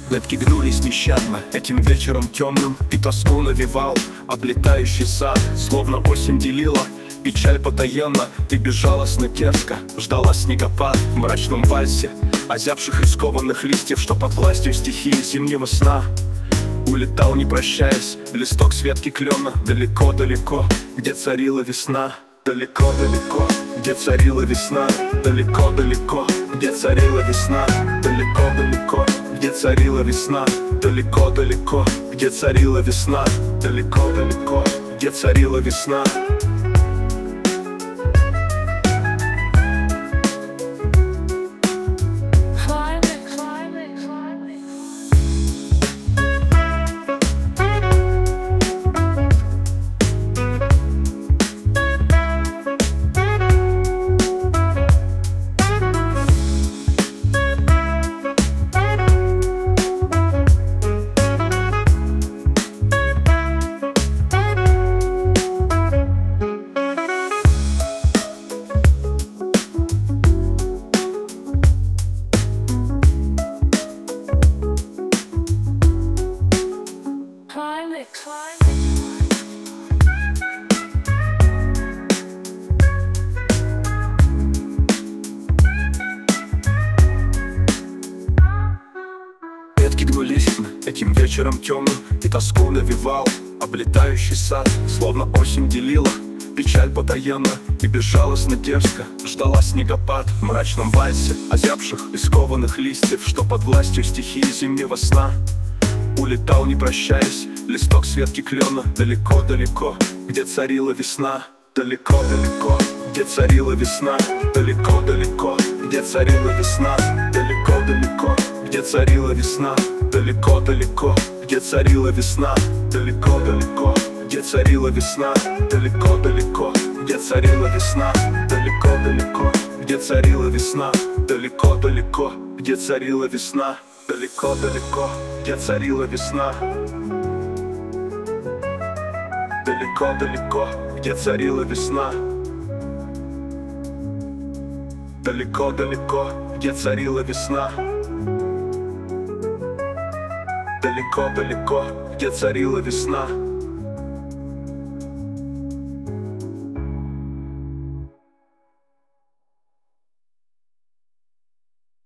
Ветки гнулись нещадно этим вечером темным, и тоску навевал облетающий сад. Словно осень делила печаль потаенно, и безжалостно дерзко ждала снегопад. В мрачном вальсе озябших и скованных листьев, что под властью стихии зимнего сна улетал, не прощаясь, листок с ветки клена. Далеко-далеко, где царила весна. Далеко-далеко, где царила весна. Далеко-далеко, где царила весна. Далеко-далеко, где царила весна. Далеко-далеко, где царила весна. Далеко-далеко, где царила весна. Ветки гнулись этим вечером темным, и тоску навевал облетающий сад. Словно осень делила печаль потаенно, и безжалостно дерзко ждала снегопад. В мрачном вальсе озябших и скованных листьев, что под властью стихии зимнего сна улетал, не прощаясь, листок с ветки клена. Далеко-далеко, где царила весна. Далеко-далеко, где царила весна. Далеко-далеко, где царила весна. Далеко-далеко, где царила весна. Далеко-далеко, где царила весна. Далеко-далеко, где царила весна. Далеко-далеко, где царила весна. Далеко-далеко, где царила весна. Далеко-далеко, где царила весна. Далеко-далеко, где царила весна. Далеко-далеко, где царила весна. Далеко-далеко, где царила весна. Далеко-далеко, где царила весна.